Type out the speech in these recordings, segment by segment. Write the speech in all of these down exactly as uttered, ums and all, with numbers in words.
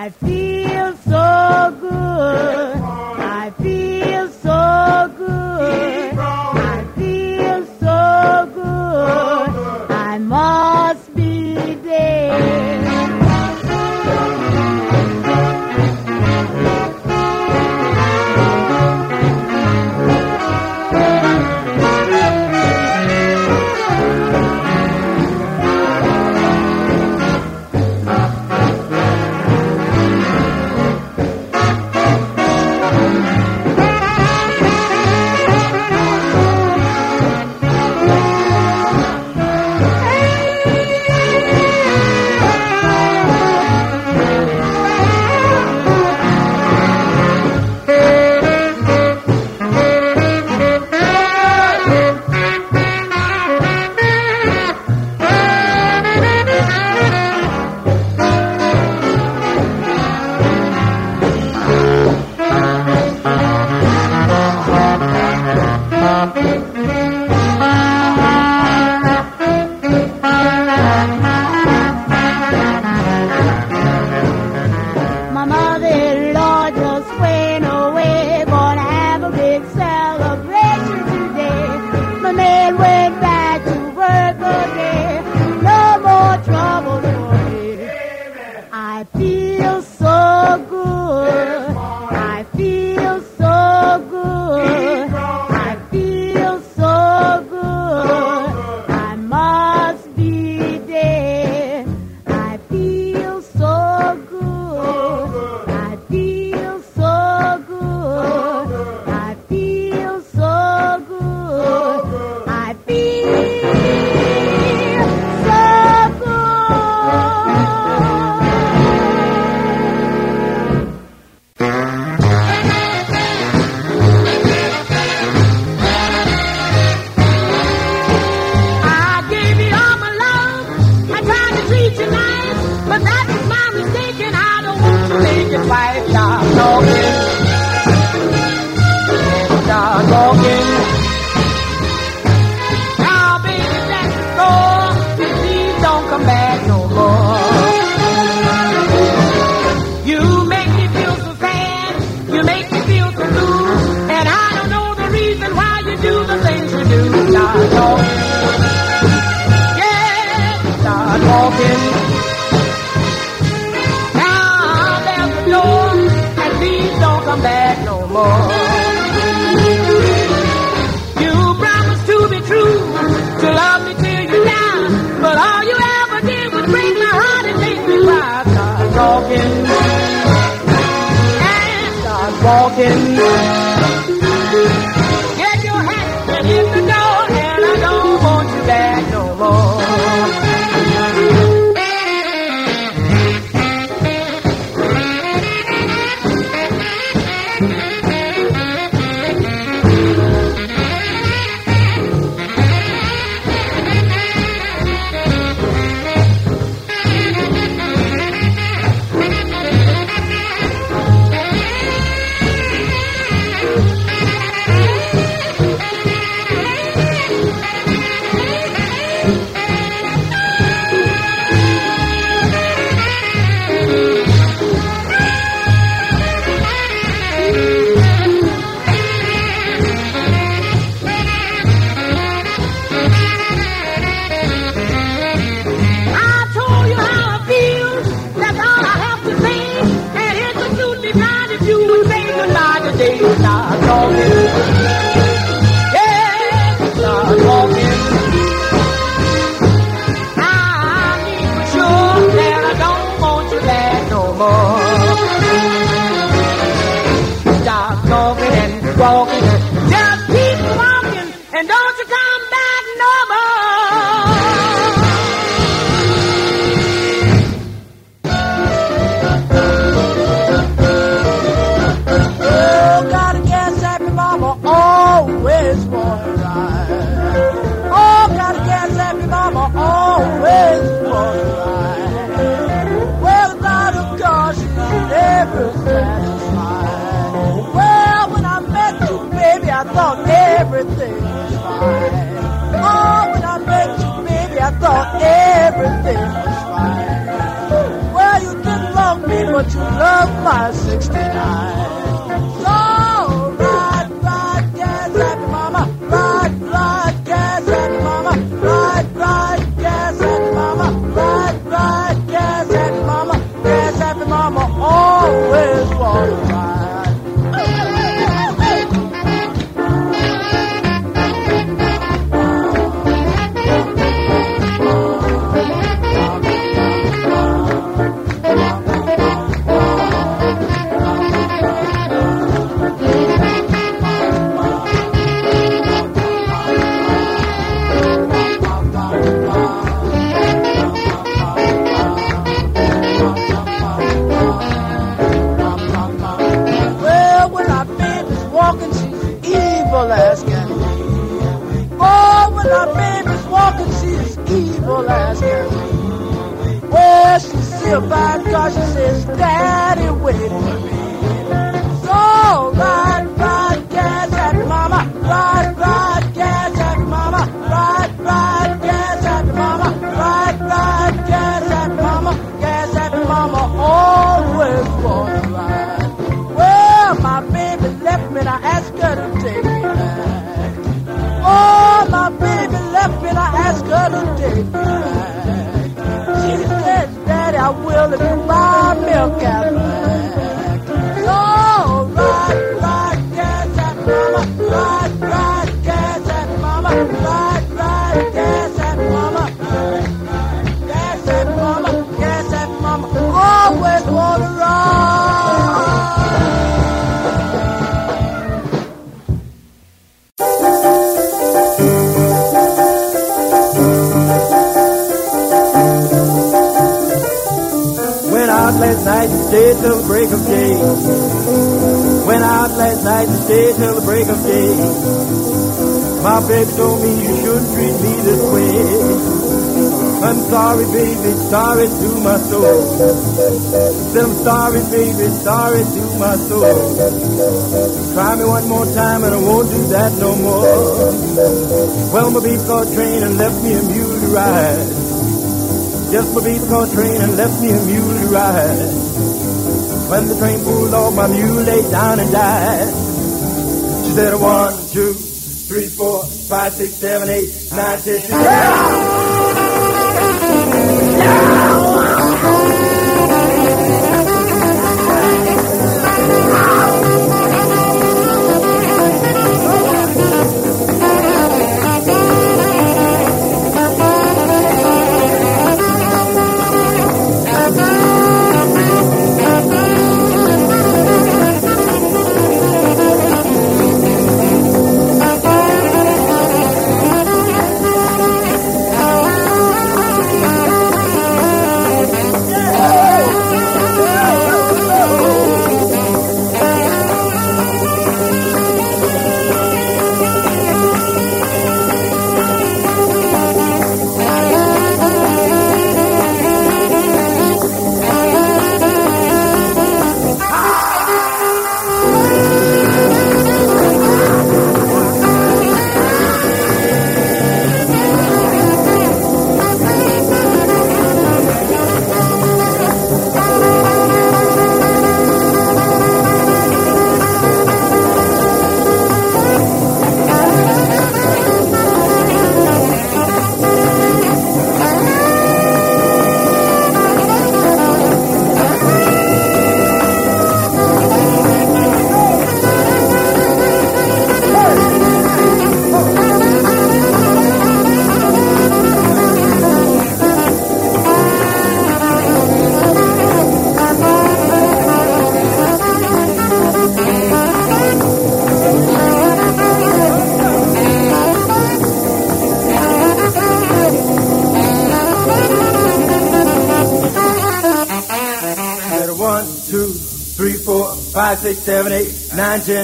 I feel so good. I feel so good. I feel so good. I must be dead. mama to love my sixty-nine. So ride, ride, gas happy mama, ride, ride, gas happy mama, ride, ride, gas happy mama, ride, ride, gas happy mama, gas happy mama always wanna ride. As can be. Oh, when our baby's walking, she's evil as can be. Oh, she's still bad cause she says, Daddy, wait for me. So, ride, ride, gas at mama, ride, ride, gas at mama, ride, ride, gas at mama, ride, ride, gas at mama, gas at mama, always wanna ride. Well, my baby left me and I asked her to take me. Oh, my baby left me and I asked her to take me back. She said, Daddy, I will if you buy me a Cadillac. So, ride, ride, gas at mama, ride, ride, gas at mama, ride, ride, gas at mama, gas at mama, gas at mama, always wanna ride. Last night and stayed till the break of day. Went out last night and stayed till the break of day. My baby told me you shouldn't treat me this way. I'm sorry, baby, sorry to my soul. Said I'm sorry, baby, sorry to my soul. Try me one more time and I won't do that no more. Well, my baby caught train and left me a mule to ride. Just my baby caught train and left me a mule to ride. When the train pulled off, my mule lay down and died. She said one, two, three, four, five, six, seven, eight, nine, ten. She said, yeah! Yeah! Five, six, seven, eight, nine, ten.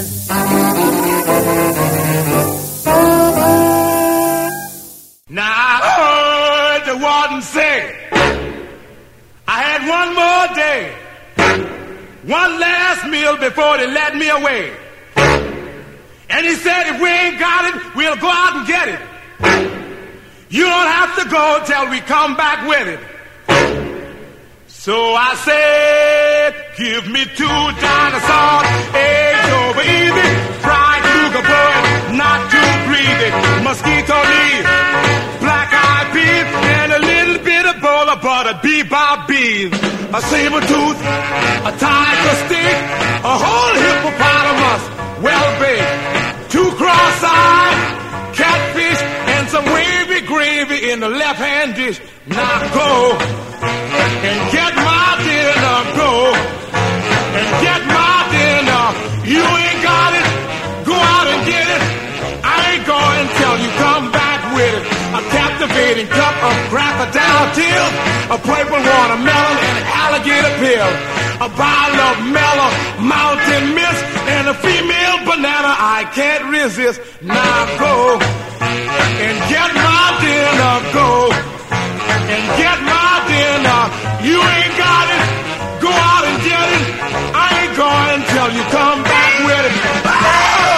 Now I heard the warden say, I had one more day, one last meal before they let me away. And he said, if we ain't got it, we'll go out and get it. You don't have to go till we come back with it. So I said, Give me two dinosaurs, eggs over easy, fried cougar bird, not too greedy, mosquito leaves, black-eyed peas, and a little bit of bowl of butter, bee-bob bees, a saber tooth, a tiger stick, a whole hippopotamus, well-baked, two cross-eyed, catfish, and some wavy gravy in the left-hand dish. Now go and get my dinner, go and get my dinner. You ain't got it, go out and get it. I ain't going till you come back with it. A captivating cup of crocodile tears, a purple watermelon and an alligator pill, a bottle of mellow mountain mist, and a female banana I can't resist. Now go and get my dinner, go and get my dinner. You ain't got it, go out and get it. I ain't going till you come back with it. Oh!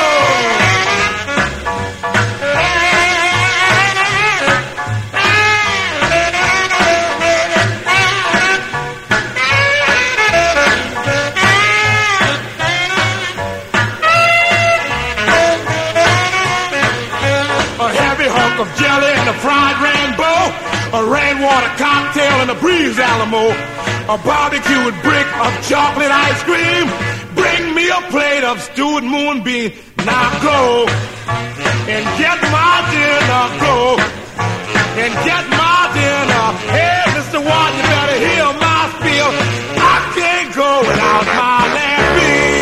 Of jelly and a fried rainbow, a rainwater cocktail and a breeze Alamo, a barbecued brick of chocolate ice cream. Bring me a plate of stewed moonbeam. Now go and get my dinner, go and get my dinner. Hey, Mister Watt, you better hear my spiel. I can't go without my lamb meal.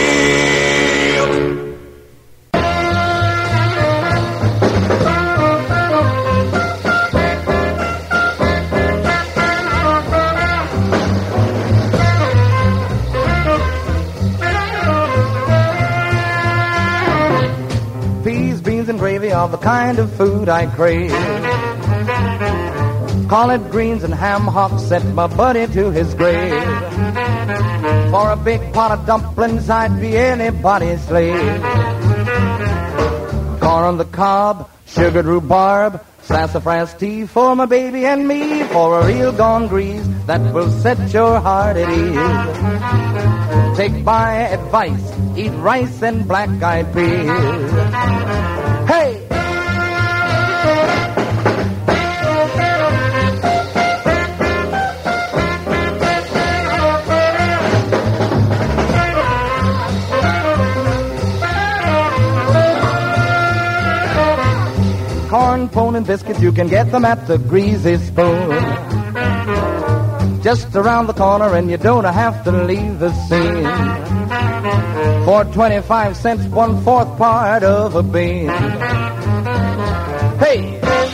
And gravy are the kind of food I crave. Collard greens and ham hocks sent my buddy to his grave. For a big pot of dumplings I'd be anybody's slave. Corn on the cob, sugared rhubarb, sassafras tea for my baby and me, for a real gone grease that will set your heart at ease. Take my advice, eat rice and black-eyed peas. Hey! Corn, pone, and biscuits, you can get them at the Greasy Spoon. Just around the corner and you don't have to leave the scene. For twenty-five cents, one-fourth part of a bean. Hey!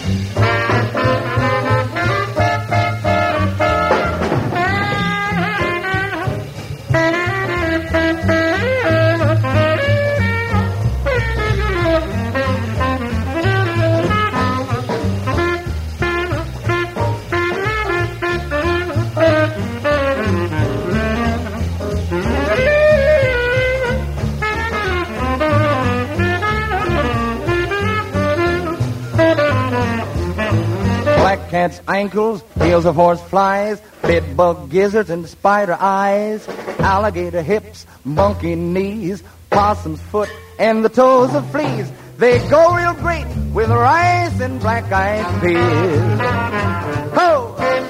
Cat's ankles, heels of horse flies, bed bug gizzards and spider eyes, alligator hips, monkey knees, possum's foot, and the toes of fleas. They go real great with rice and black-eyed peas. Ho!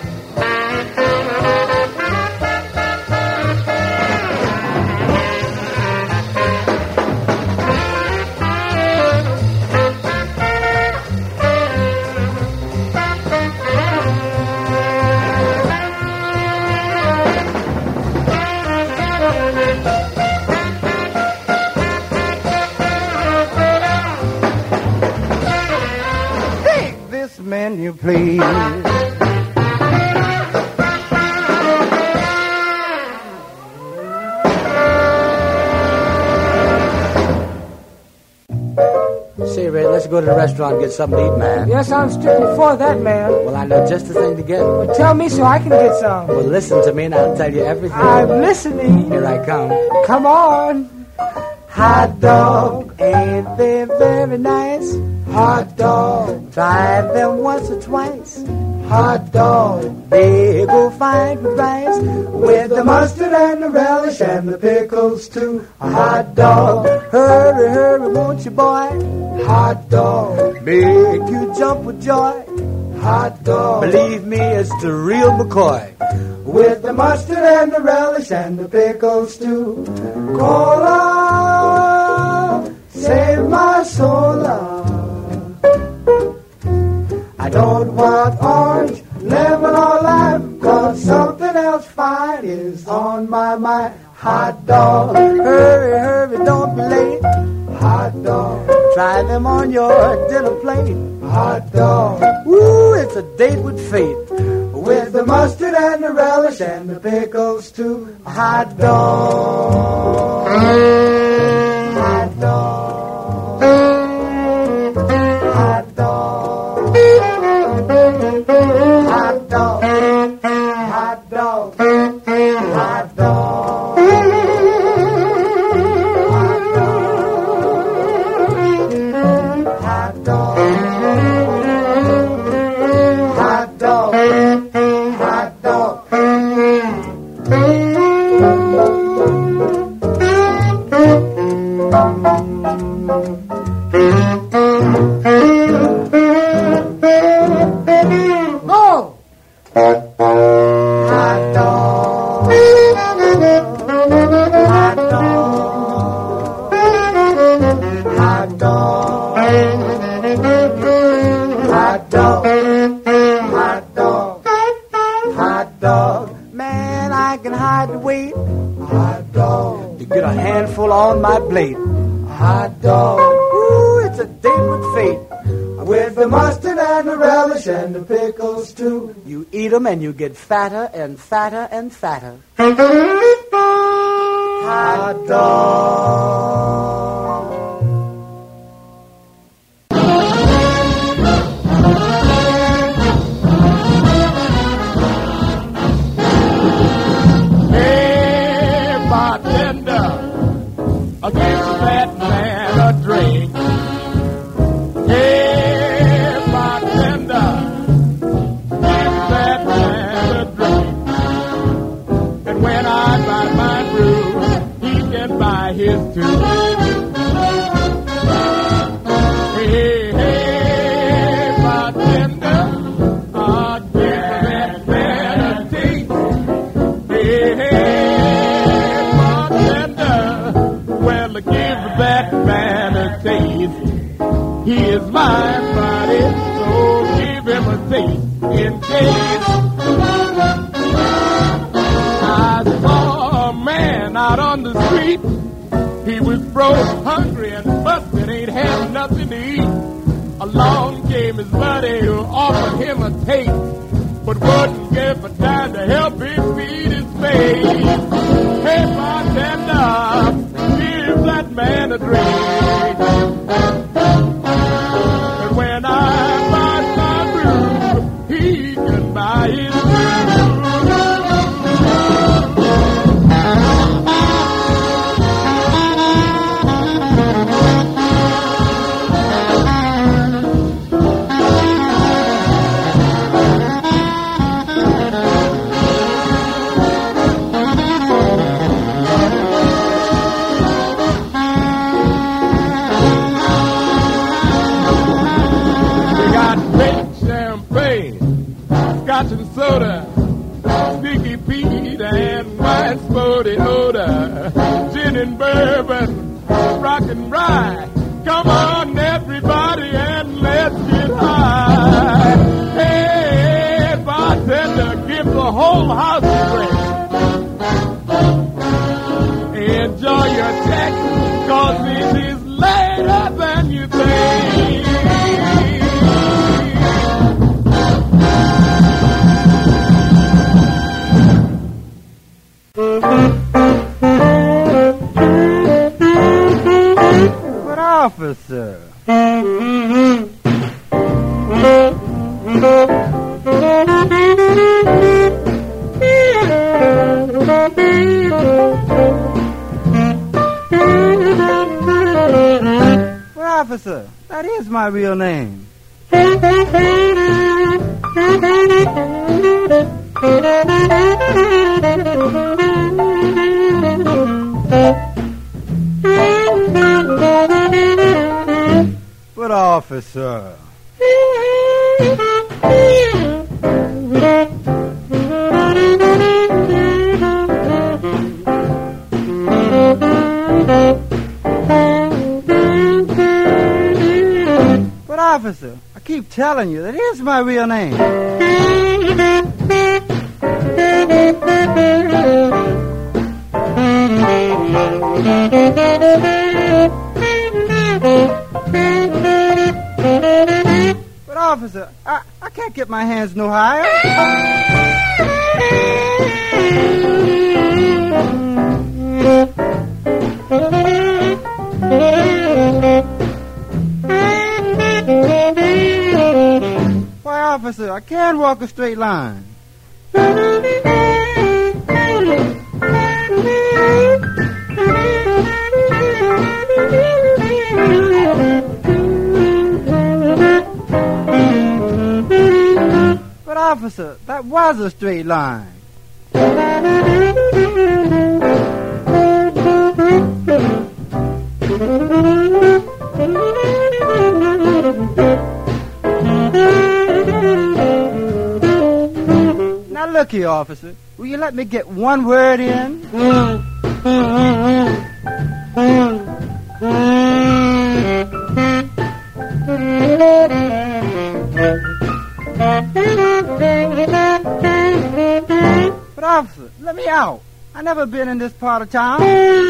Menu, please. Say, Ray, let's go to the restaurant and get something to eat, man. Yes, I'm strictly for that, man. Well, I know just the thing to get. Well, tell me so I can get some. Well, listen to me and I'll tell you everything. I'm listening. Here I come. Come on. Hot dog, ain't they very nice? Hot dog, try them once or twice. Hot dog, big old fine with rice, with the mustard and the relish and the pickles too. A hot dog, hurry, hurry, won't you, boy? Hot dog, make you jump with joy. Hot dog, believe me, it's the real McCoy. With the mustard and the relish and the pickles too. Cola, save my soul. I don't want orange, lemon or lime, 'cause something else fine is on my mind. Hot dog, hurry, hurry, don't be late. Hot dog, try them on your dinner plate. Hot dog, woo, it's a date with fate. With the mustard and the relish and the pickles too. Hot dog, hot dog, hot dog, hot dog, hot dog, hot dog. On my plate, hot dog, ooh, it's a date with fate. With the mustard and the relish and the pickles too. You eat them and you get fatter and fatter and fatter. Hot dog. Hey, bartender, I'll give that man a drink. Hey, bartender, give that man a drink. And when I buy my brew, he can buy his too. Hey, hey, bartender, I'll give that man a taste. Hey, hey, bartender, well, give that man a taste. He is my body, so give him a taste in case. I saw a man out on the street. He was broke, hungry, and busted, ain't had nothing to eat. Along came his buddy who offered him a taste, but wouldn't give a dime to help him feed his face. Hey, bartender, give that man a drink. And when I buy my brew, he can buy his brew. Scotch and soda, Sticky Pete and white sporty odor, gin and bourbon, rock and rye. Come on, everybody, and let's get high. Hey, bartender, give the whole house a drink. Enjoy your check, 'cause it is later than you think. But officer, but officer, that is my real name. officer. But officer, I keep telling you that is my real name. But officer, I, I can't get my hands no higher. Why, officer, I can't walk a straight line. But officer, that was a straight line. Now look here, officer. Will you let me get one word in? But officer, let me out. I never been in this part of town.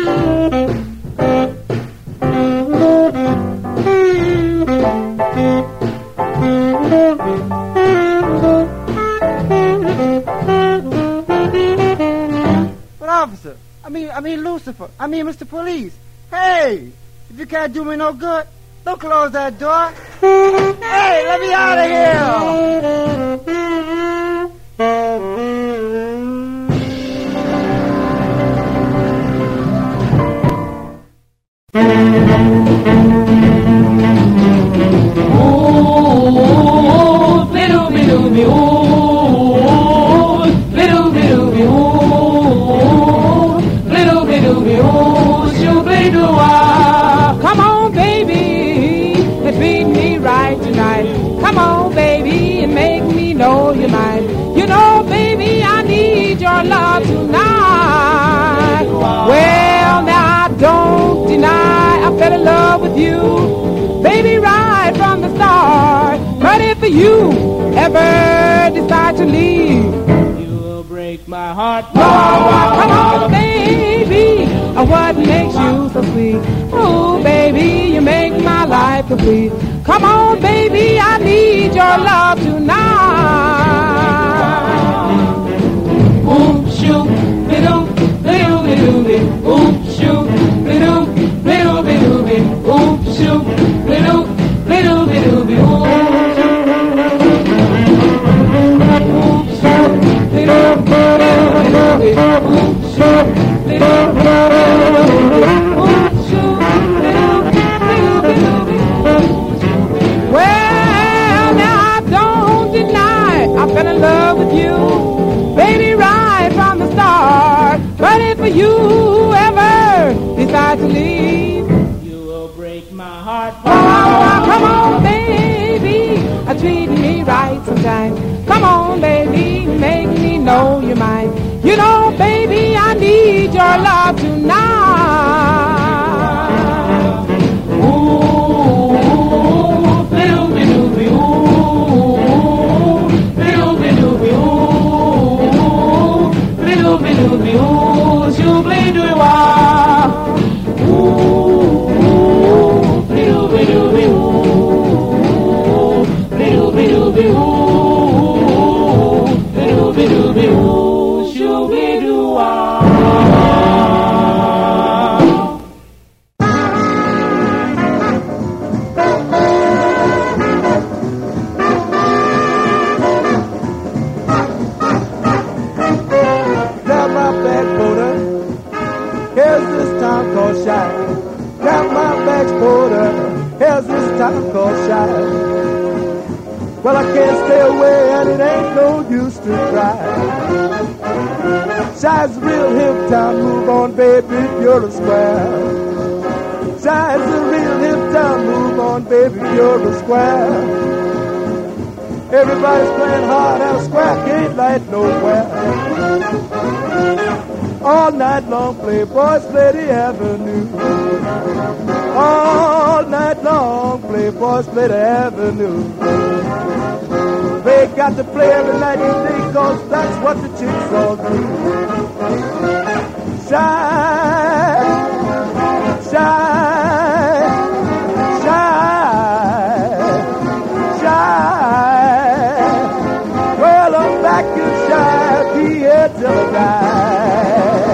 But officer, I mean, I mean Lucifer, I mean Mister Police. Hey, if you can't do me no good, don't close that door. Hey, let me out of here. Come on, baby, and treat me right tonight. Come on, baby, and make me know you're mine. You know, baby, I need your love tonight. Well, now I don't deny I fell in love with you, baby, right from the start. But if you ever decide to leave, you'll break my heart. Oh, come on, baby, what makes you so sweet? Oh, baby, you make my life complete. Come on, baby, I need your love tonight. Oop, shoot, little, little, little, little, oop, shoot, little, little, little, little, oop, shoot, little, little, little, little, oop, shoot, little, little, little, oop, shoot, little, well, now I don't deny I fell in love with you, baby, right from the start. But if you ever decide to leave, you will break my heart. Oh, come on, baby, treat me right sometimes. Come on, baby, make me know you're mine. You know, baby, I need your love tonight. Ooh, little bit of you, little bit of you, little bit of you, you play do it well. Ooh, little bit of you, little bit of you, little bit of you. Well, I can't stay away and it ain't no use to try. Shy's a real hip town, move on, baby, you're a square. Shy's a real hip town, move on, baby, you're a square. Everybody's playing hard and a square can't light nowhere. All night long, playboys play the avenue. All night long, playboys play the avenue. They got to play every night and day, cause that's what the chicks all do. Shine, shine, shine, shine. Well, I'm back and shine, be here till I die.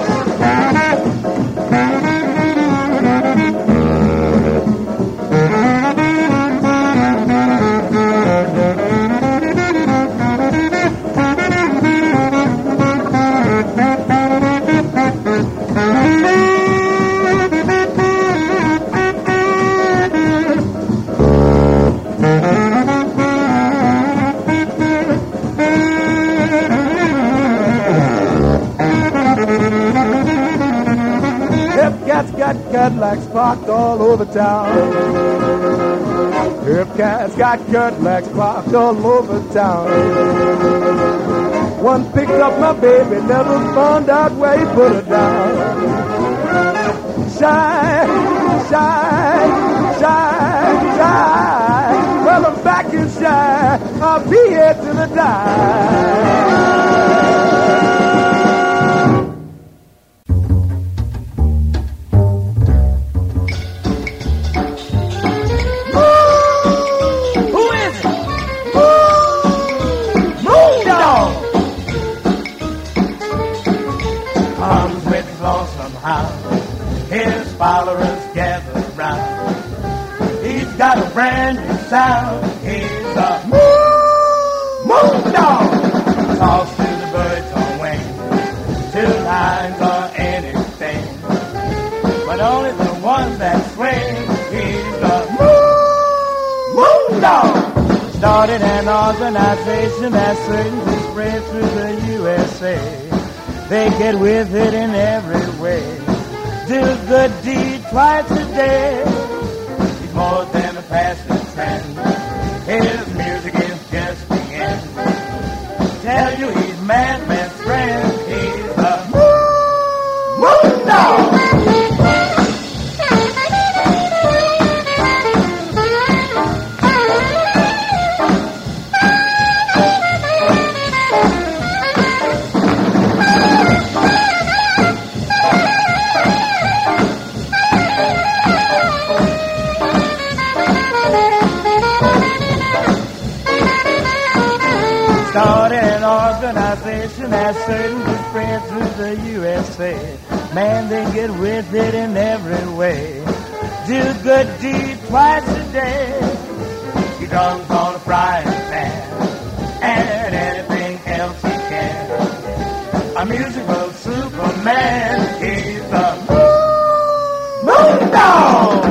Got Cadillacs parked all over town. Herb Cat's got Cadillacs parked all over town. One picked up my baby, never found out where he put her down. Shine, shine, shine, shine. Well, I'm back and shine. I'll be here till I die. His followers gather round. He's got a brand new sound. He's a moon, moon dog. Talks to the birds on wing, two lines or anything, but only the ones that swing. He's a moon, moon dog. Started an organization that's certain to spread through the U S A. They get with it in every way. Do a good deed twice a day. He's more than a passing trend. His music is just the end. Tell you he's man's best friend. He's a moon, moon dog. Started an organization that's certain to spread through the U S A. Man, they get with it in every way. Do good deed twice a day. He drums on a frying pan and anything else he can. A musical Superman. He's a moon, moon dog.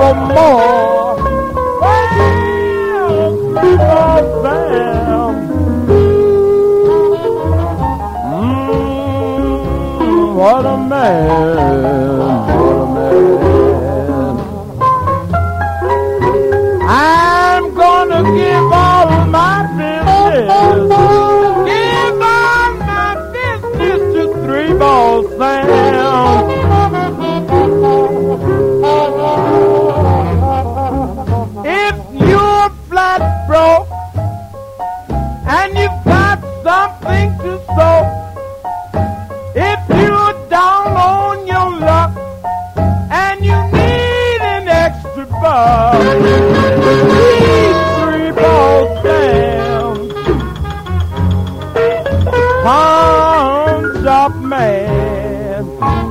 for more. Well, three ball Sam. Mm, what a man, what a man. I'm gonna give all my business, give all my business to three ball Sam. If you're flat broke and you've got something to sow, if you're down on your luck and you need an extra buck, please three ball Sam, pawn shop man.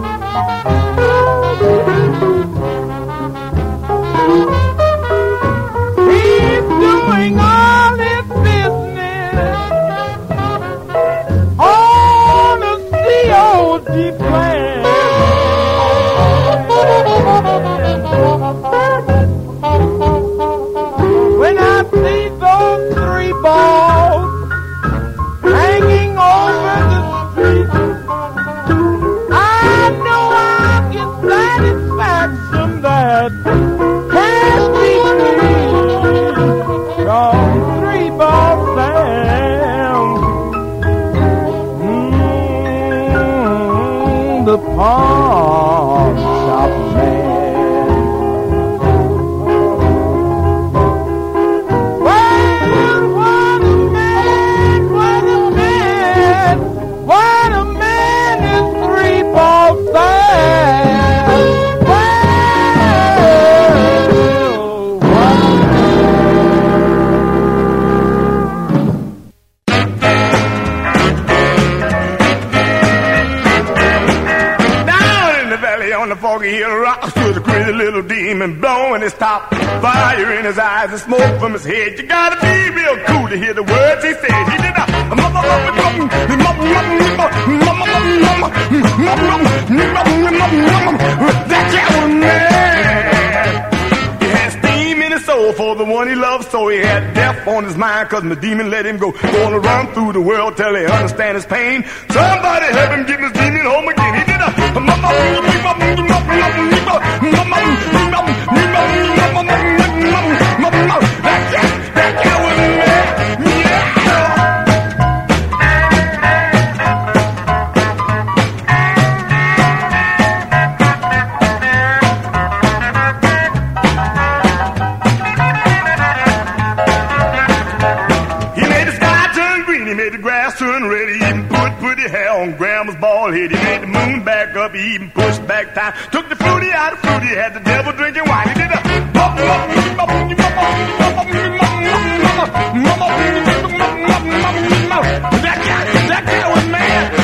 He's doing all his business on a C O D plan. When I see those three balls hanging over the street, I know I get satisfaction that can't be free. Cause three ball Sam, mm, the pawn shop man. Well, what a man, what a man, what a man is three ball Sam. Well, what Down in the valley on the foggy hill rock stood a crazy little demon blowing his top. Fire in his eyes and smoke from his head. You gotta be real cool to hear the words he said. He did a mama mama mama mama mama mama. That cat was mad. He had steam in his soul for the one he loved, so he had death on his mind, cause the demon let him go. Gonna run through the world till he understand his pain. Somebody help him get his demon home again. He did a that cat, that cat was mad. Yeah. He made the sky turn green, he made the grass turn red, he even put pretty hair on grandma's bald head. He made the moon back up, he even pushed back time. Took the fruity out of fruity, had the devil drinking wine. He did a that guy, that guy was mad.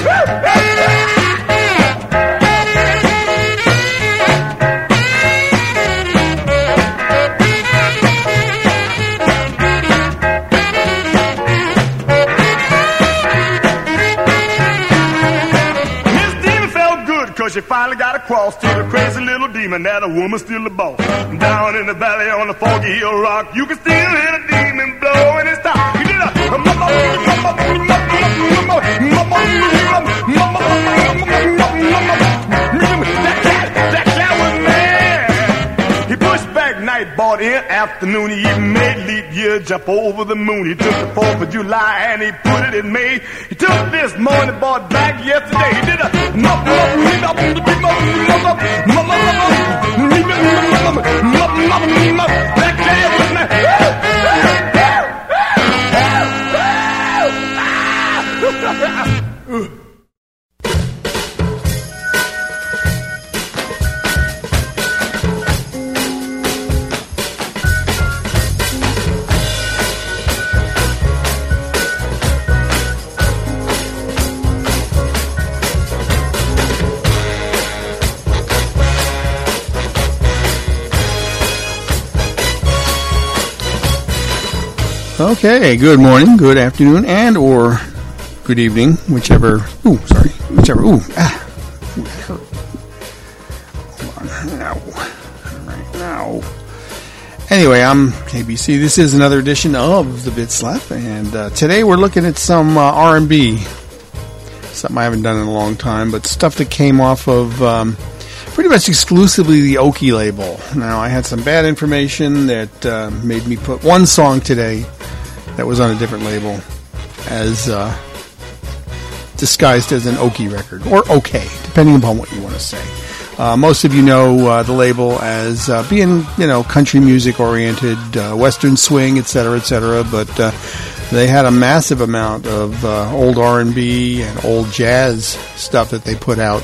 She finally got across to the crazy little demon that a woman's still the boss. Down in the valley on the foggy hill rock, you can still hear the demon blowing his top. He did a that cat, that cat was mad. He pushed back night, bought in afternoon. He even made leap year jump over the moon. He took the fourth of July and he put it in May. He took this morning, bought back yesterday. He did a that cat was mad. Okay, good morning, good afternoon, and or good evening, whichever, ooh, sorry, whichever, ooh, ah, ooh, that hurt. Hold on, now, all right. No. Anyway, I'm K B C. This is another edition of the Bit Slap, and uh, today we're looking at some uh, R and B. Something I haven't done in a long time, but stuff that came off of um, pretty much exclusively the Okie label. Now, I had some bad information that uh, made me put one song today that was on a different label as uh, disguised as an Okie record, or OK, depending upon what you want to say. Uh, most of you know uh, the label as uh, being, you know, country music oriented, uh, western swing, et cetera, et cetera. But uh, they had a massive amount of uh, old R and B and old jazz stuff that they put out.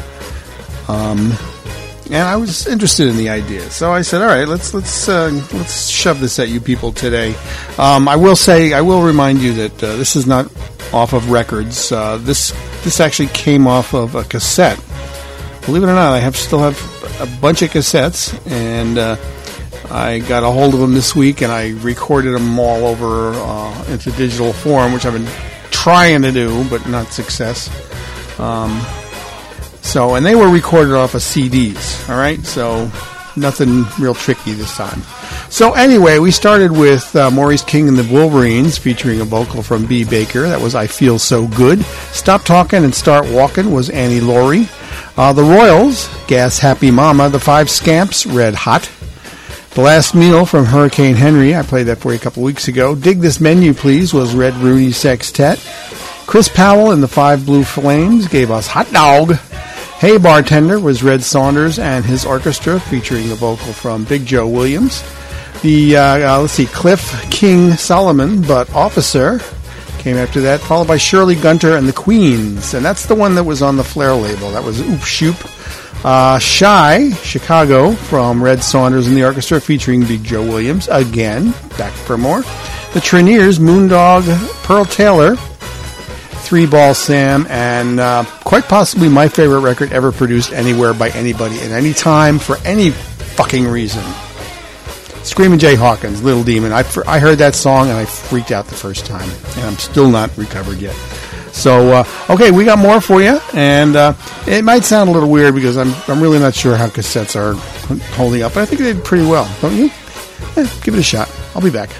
Um, and I was interested in the idea, so I said, "All right, let's let's uh, let's shove this at you people today." Um, I will say, I will remind you that uh, this is not off of records. Uh, this this actually came off of a cassette. Believe it or not, I have still have a bunch of cassettes, and uh, I got a hold of them this week, and I recorded them all over uh, into digital form, which I've been trying to do, but not success. Um, so, and they were recorded off of C Ds, all right? So, nothing real tricky this time. So, anyway, we started with uh, Maurice King and the Wolverines, featuring a vocal from B. Baker. That was I Feel So Good. Stop Talking and Start Walking was Annie Laurie. Uh, the Royals, Gas Happy Mama. The Five Scamps, Red Hot. The Last Meal from Hurricane Henry, I played that for you a couple weeks ago. Dig This Menu Please was Red Rooney Sextet. Chris Powell and the Five Blue Flames gave us Hot Dog. Hey Bartender was Red Saunders and his orchestra, featuring a vocal from Big Joe Williams. The, uh, uh, let's see, Cliff King Solomon, But Officer, came after that, followed by Shirley Gunter and the Queens, and that's the one that was on the Flair label. That was Oop Shoop. Uh, Shy, Chicago, from Red Saunders and the orchestra, featuring Big Joe Williams. Again, back for more. The Traineers, Moondog, Pearl Taylor, Three Ball Sam, and uh, quite possibly my favorite record ever produced anywhere by anybody at any time for any fucking reason. Screamin' Jay Hawkins, Little Demon. I, I heard that song and I freaked out the first time, and I'm still not recovered yet. So, uh, okay, we got more for you, and uh, it might sound a little weird because I'm I'm really not sure how cassettes are holding up, but I think they did pretty well, don't you? Eh, give it a shot. I'll be back.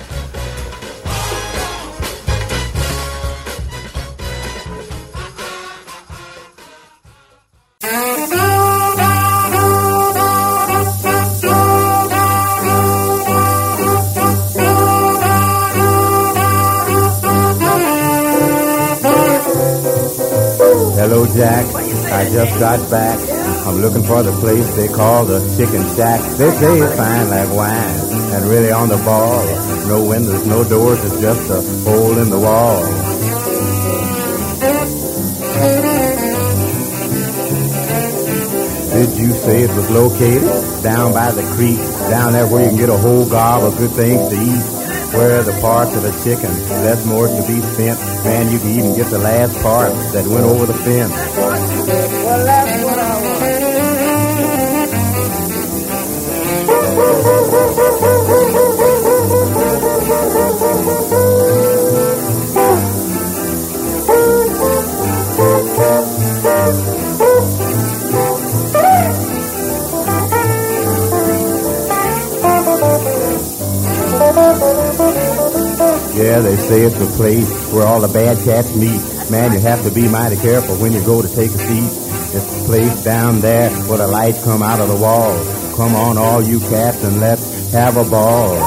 Hello, Jack. I just got back. I'm looking for the place they call the Chicken Shack. They say it's fine like wine and really on the ball. No windows, no doors, it's just a hole in the wall. Did you say it was located down by the creek, down there where you can get a whole gob of good things to eat? Where the parts of the chicken, there's more to be spent. Man, you can even get the last part that went over the fence. Well, that's what I Yeah, they say it's a place where all the bad cats meet. Man, you have to be mighty careful when you go to take a seat. It's a place down there where the lights come out of the walls. Come on, all you cats, and let's have a ball.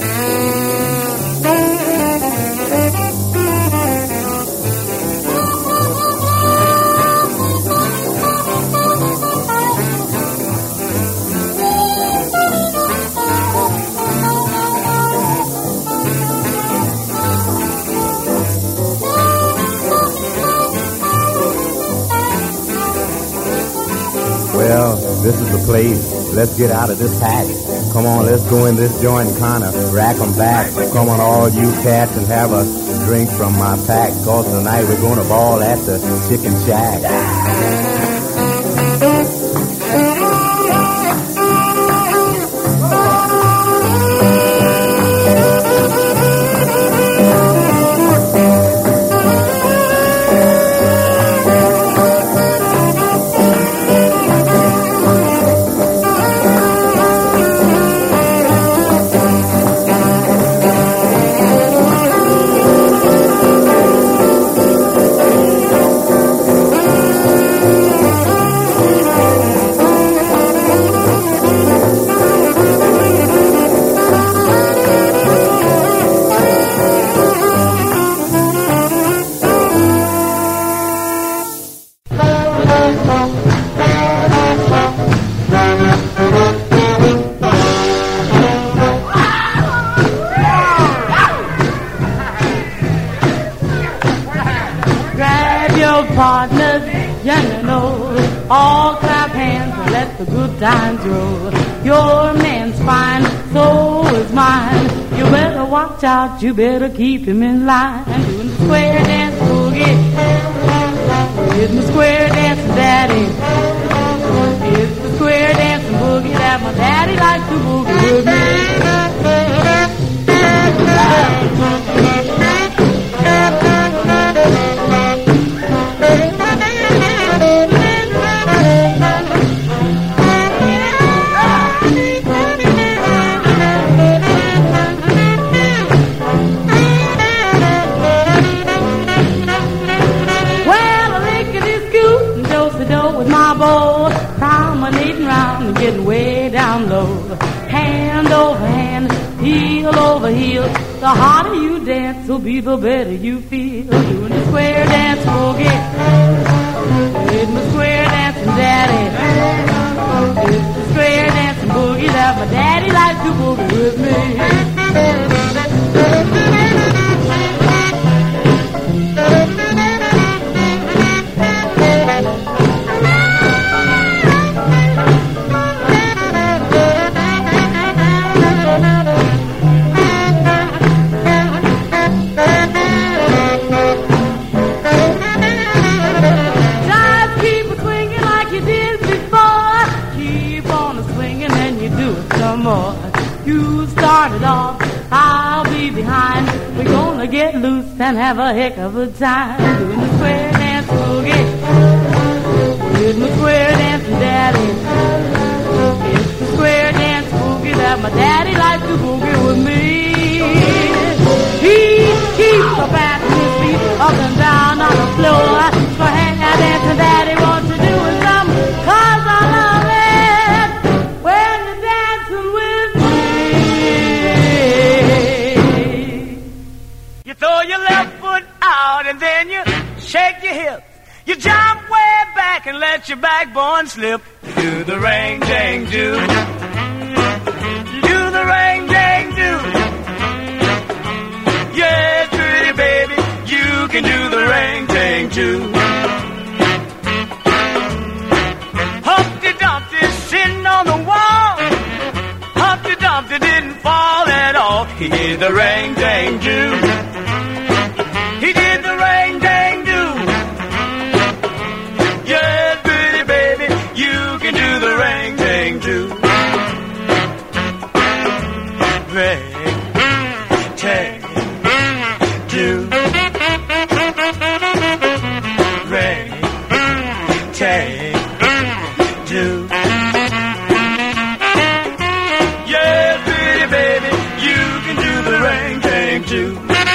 This is the place. Let's get out of this pack. Come on, let's go in this joint and kind of rack 'em back. Come on, all you cats, and have a drink from my pack. Cause tonight we're going to ball at the Chicken Shack. the good times roll. Your man's fine, so is mine. You better watch out, you better keep him in line. Doing the square dance boogie, it's the square dancing daddy. It's the square dancing boogie that my daddy likes to boogie with me. Promenading round and getting way down low. Hand over hand, heel over heel. The harder you dance will be the better you feel. Doing the square dance boogie, it's the square dancing daddy. It's the square dancing boogie that my daddy likes to boogie with me. You started off, I'll be behind. We're gonna get loose and have a heck of a time. Doing the square dance boogie, with my square dancing daddy. It's the square dance boogie that my daddy likes to boogie with me. He keeps a bat his feet up and down on the floor. For hand dancing daddy wants to do it some, cause I love it when you're dancing with me. You throw your left foot out and then you shake your hips. You jump way back and let your backbone slip. Do the ring dang do. Do the ring dang do. Yeah, pretty baby, you can do the ring dang do. Humpty Dumpty sitting on the wall. Humpty Dumpty didn't fall at all. He did the ring dang do. He did the ring dang do. Yeah, pretty baby, you can do the ring dang do. Ring dang do. Ring dang do. Yeah, pretty baby, you can do the ring dang do.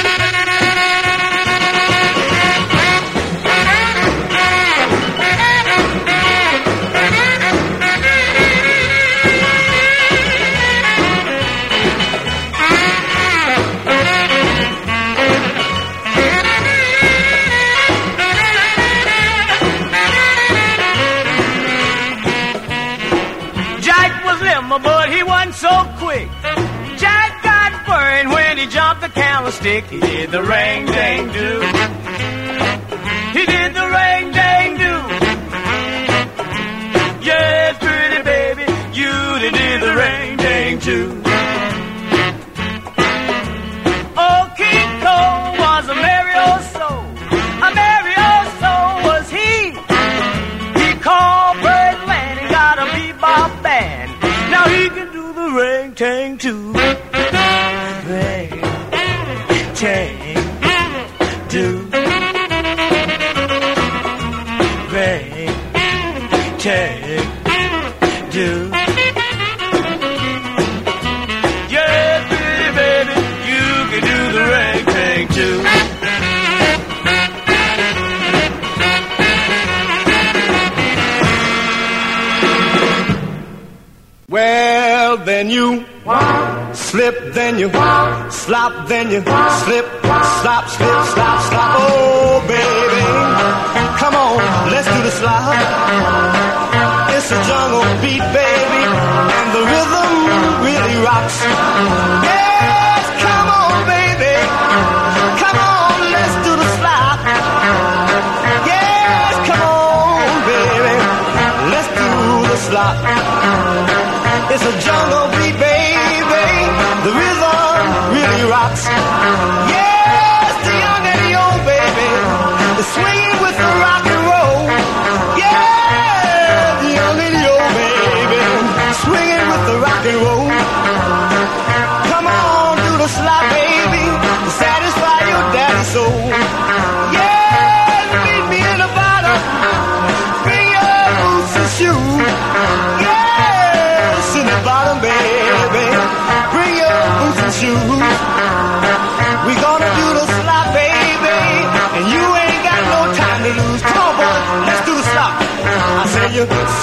But he wasn't so quick. Jack got burned when he jumped the candlestick. He did the ring dang do. He did the ring dang do. Yes, pretty baby, you did the ring dang do. Oh, King Cole was a merry old soul. A merry old soul was he. He called Birdland and got a bebop band. Now he can do the ring tang too. Ring tang do. Ring tang do. Yeah, pretty baby, you can do the ring tang too. Well, then you wow. Slip, then you wow. Slop, then you wow. Slip, slop, slip, slop, slop. Oh, baby, come on, let's do the slop. It's a jungle beat, baby, and the rhythm really rocks. Yes, come on, baby, come on, let's do the slop. Yes, come on, baby, let's do the slop.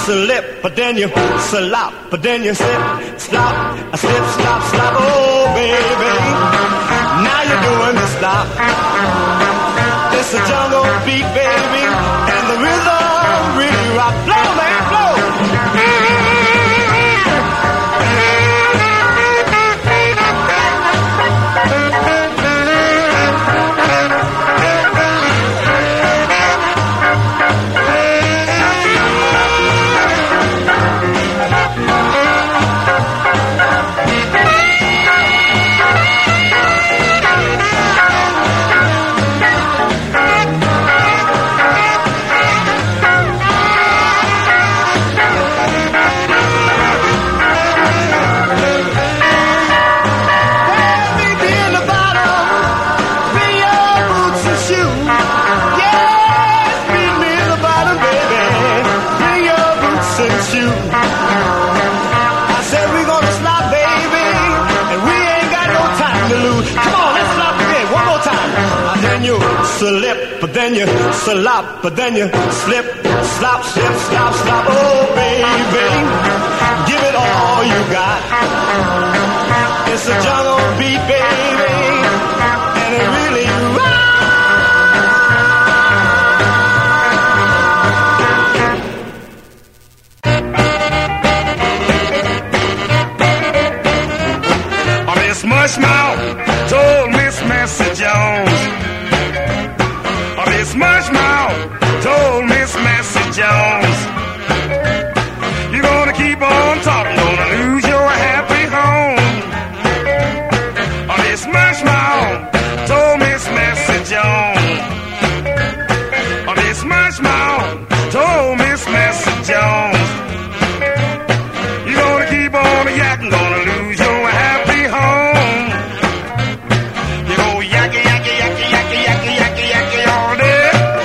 slip, but then you slop, but then you slip, slop, a slip, slop, slop. Oh, baby, now you're doing the slop. It's a jungle beat, baby, and the rhythm really rock. Blow, man, blow. Slip, but then you slop, but then you slip, slop, slip, slop, slop. Oh, baby, give it all you got. It's a jungle beat, baby, and it really rocks. Oh, Miss Mushmouth told Miss Messy Jones. Miss Mushmouth told Miss Messy Jones, you're gonna keep on talking, gonna lose your happy home. Oh, Miss Mushmouth told Miss Messy Jones. Oh, Miss Mushmouth told Miss Messy Jones, you're gonna keep on yakking, gonna lose your happy home. You go yakky, yakky, yakky, yakky, yakky, yakky, yakky all day.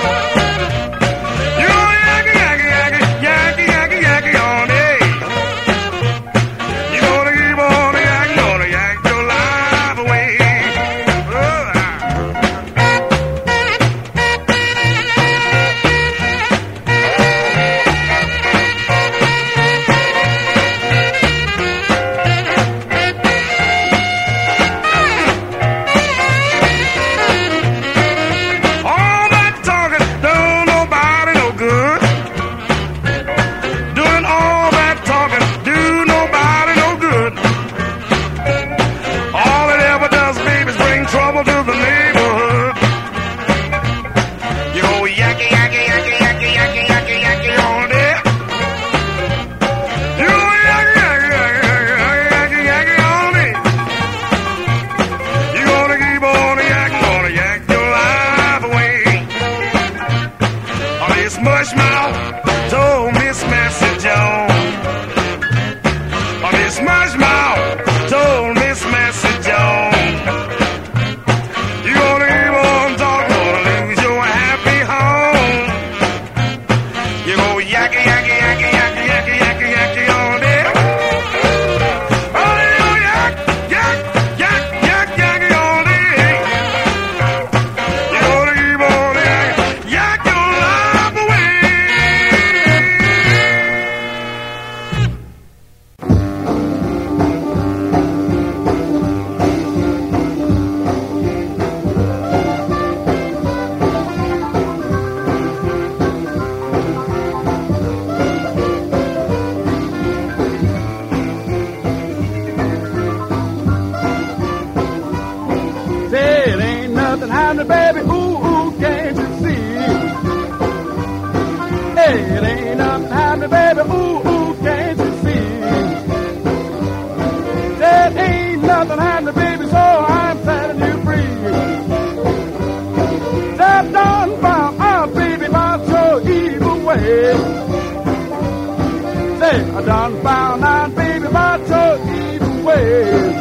I done found out, baby, about your evil ways.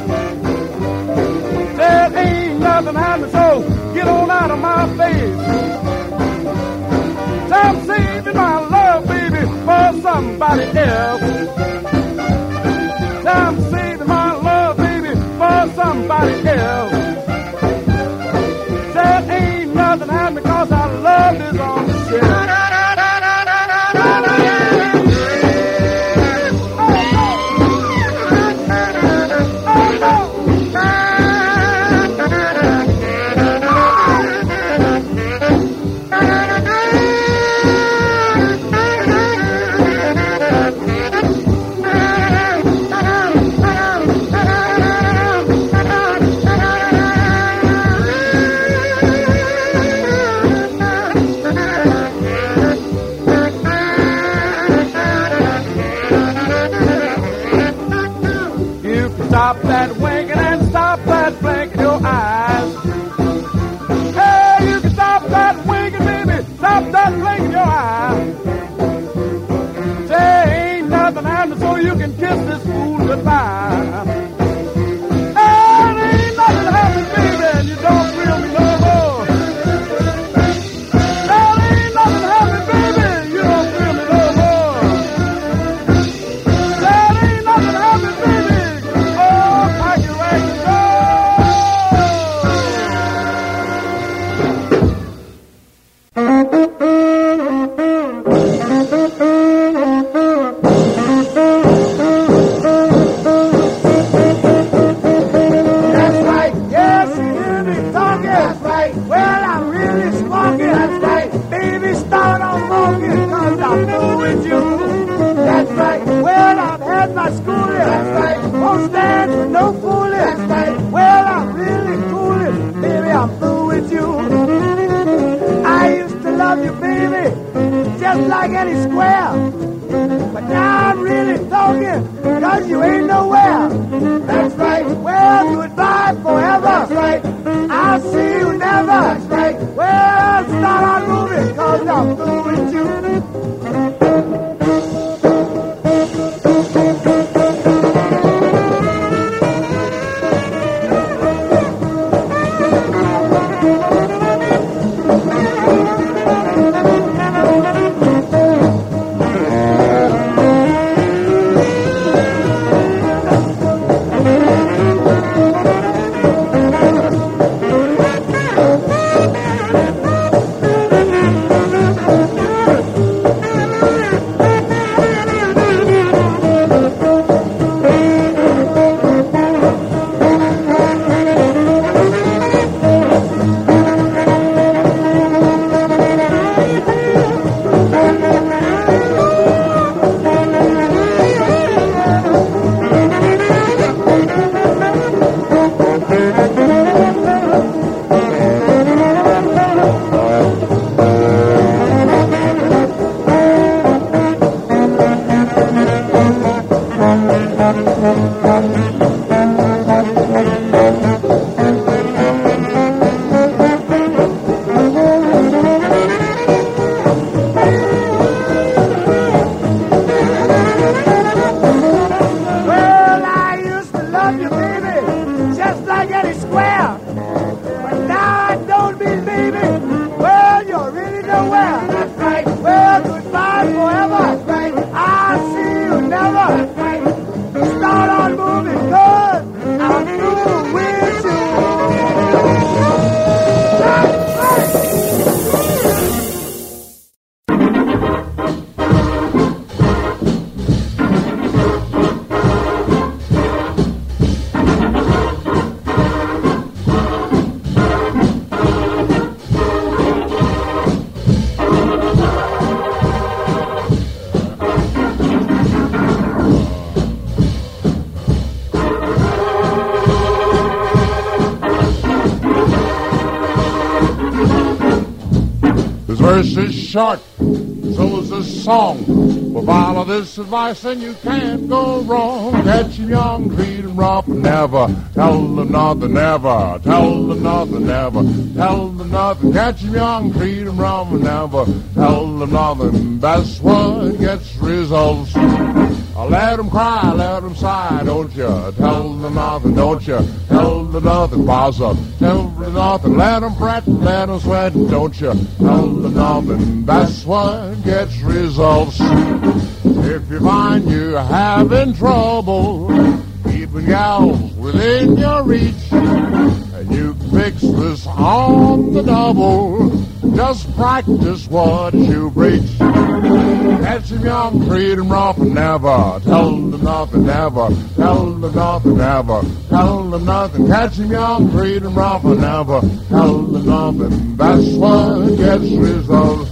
There ain't nothing happening, so get on out of my face. I'm saving my love, baby, for somebody else. I'm saving my love, baby, for somebody else. There ain't nothing happening, cause our love is on the shelf. stop that winking and stop that blinking your eyes. Hey, you can stop that winking, baby, stop that blinking your eyes. Say, ain't nothing happening, so you can kiss this fool goodbye. Hey, there ain't nothing happening, baby, and you don't thrill me no more. Hey, there ain't nothing happening, baby, you don't thrill me no more. Hey, there ain't nothing happening, baby. Oh, pack your rags and go. That's right. Yes, you hear me talking. That's right. Well, I'm really smoking. That's right. Baby, start on walking, cause I'm through with you. That's right. Well, I've had my schooling. That's right. Won't stand for no fooling. That's right. Well, I'm really cooling. Baby, I'm through with you. I used to love you, baby, just like any square. But now I'm really talking, cause you ain't nowhere. That's right. Well, goodbye forever. That's right. I'll see you never. That's right. Well, start on moving, cause I'm through with you. Well, I used to love you, baby, just like any square. But now I don't mean, baby. Well, you're really nowhere. That's right. Well, goodbye forever. That's right. I'll see you never. That's right. Start on moving, cause I'm through with you. That's right. This verse is short, so is this song. But follow this advice and you can't go wrong. Catch him young, treat him rough, and never tell them nothing, never tell them nothing, never tell them nothing. Catch him young, treat him rough, and never tell them nothing. That's what gets results. Let them cry, let them sigh, don't you? Tell them nothing, don't you? Tell them nothing, boss up. Tell them nothing, let them fret, let them sweat, don't you? Tell them nothing, that's what gets results. If you find you having trouble keeping gals within your reach, and you can fix this on the double, just practice what you preach. Catch him young, treat him rough, and never tell them nothing, never tell them nothing, never tell them nothing. Catch him young, treat him rough, and never tell them nothing. That's what gets results.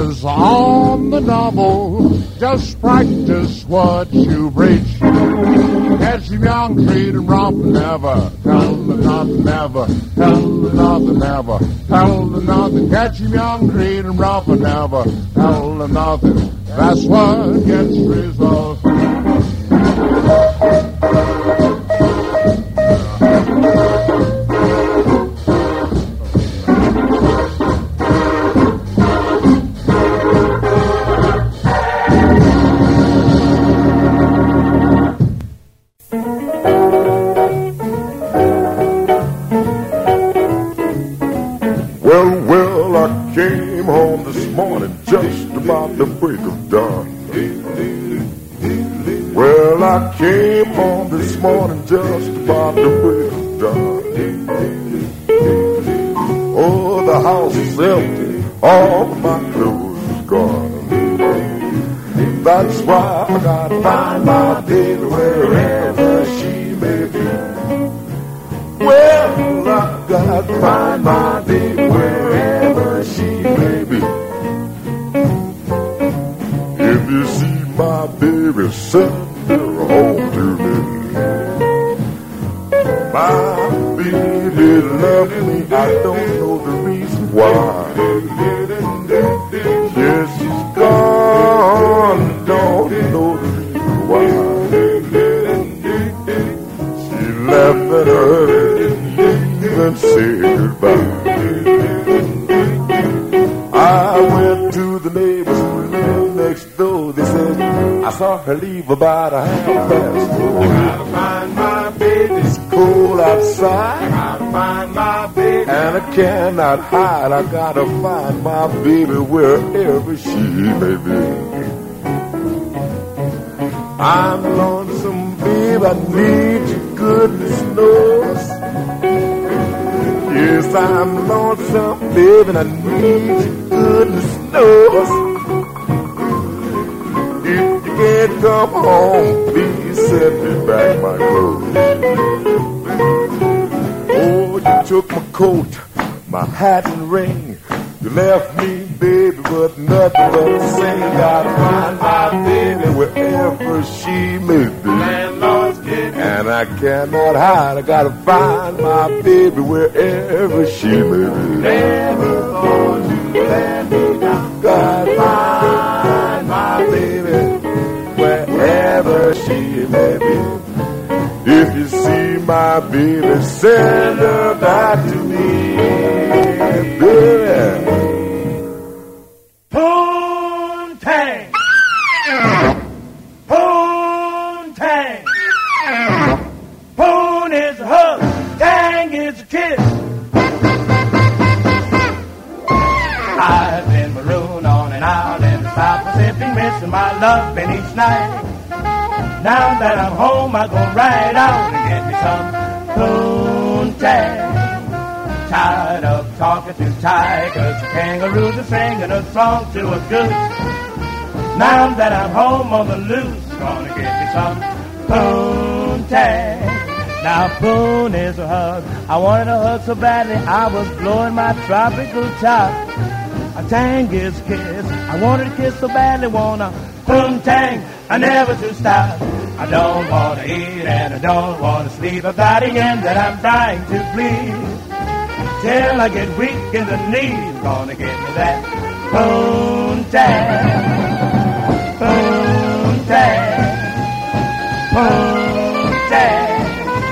is on the double. Just practice what you preach. Catch him young, treat him romp, never. Tell him nothing, never. Tell him nothing, never. Tell him nothing. Catch him young, treat him romp, never. Tell him nothing. That's what gets results. Well, well, I came home this morning just about the break of dawn. Well, I came home this morning just about the break of dawn. Oh, the house is empty, all my clothes is gone. That's why I gotta find my baby wherever she may be. Well, I gotta find my baby wherever she may be. If you see my baby, send her home to me. My baby loves me, I don't know the reason why. Yes, she's gone, don't know the reason why. She left in a hurry, didn't even say goodbye. I went to the neighbors who lived next door. They said I saw her leave about a half past four. I gotta find my baby. It's cold outside. I gotta find my baby. And I cannot hide. I gotta find my baby wherever she may be. I'm lonesome, babe. I need you, goodness knows. Yes, I'm lonesome, babe, and I need you, goodness knows. If you can't come home, please send me back my clothes. Oh, you took my coat, my hat and ring. You left me, baby, with nothing but to sing. Gotta find my baby wherever she may be. Landlord's kid. And I cannot hide. I gotta find my baby wherever she may be. Never going to let me down. Gotta find my baby wherever she may be. If you see my baby, send her back to me, baby. Poontang! Poontang! Poon is a hug, tang is a kiss. I've been marooned on an island in the South Pacific, missing my love in each night. Now that I'm home, I go right out and get me some poontang. Tired of talking to tigers, kangaroos are singing a song to a goose. Now that I'm home on the loose, gonna get me some poontang. Now poon is a hug, I wanted a hug so badly, I was blowing my tropical top. A tang is a kiss, I wanted a kiss so badly, want a poontang, I never to stop. I don't wanna eat and I don't wanna sleep, I've got a end that I'm trying to please. Till I get weak in the knees, gonna get me that poontang, poontang, poontang,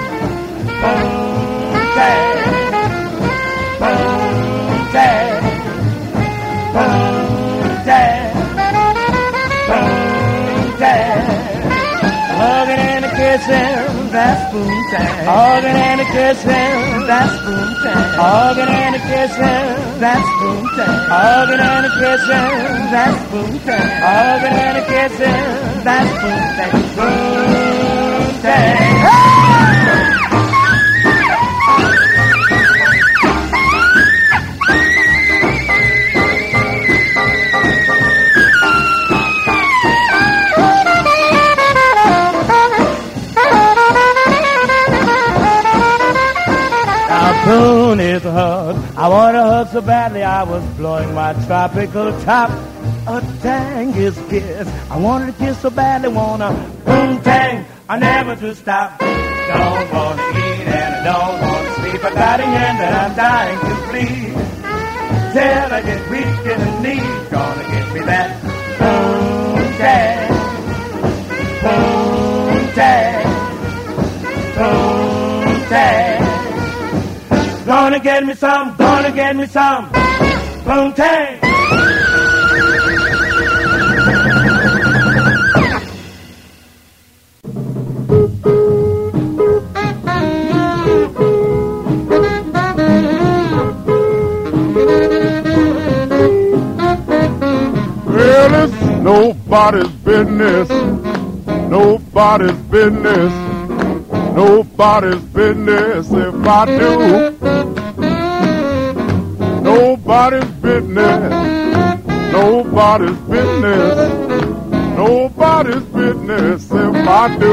poontang, poontang, poontang, poontang. Hugging and a kissing, that's poontang. Hugging and a kissing, that's poontang. Hugging and a kissing, that's poontang. Hugging and a kissing, that's poontang. Hugging and a kissing, that's poontang. Poontang. Hey! Poon is a hug. I want a hug so badly I was blowing my tropical top. tang is kiss. I wanted to kiss so badly, wanna boom tang. I never to stop. Don't wanna eat and I don't wanna sleep. I got in that I'm dying to sleep. Till I get weak in the knees, gonna get me that boom tang, boom tang, boom tang. Gonna get me some, gonna get me some boom tang. Well, it's nobody's business, nobody's business, nobody's business if I do. Nobody's business, nobody's business, nobody's business if I do.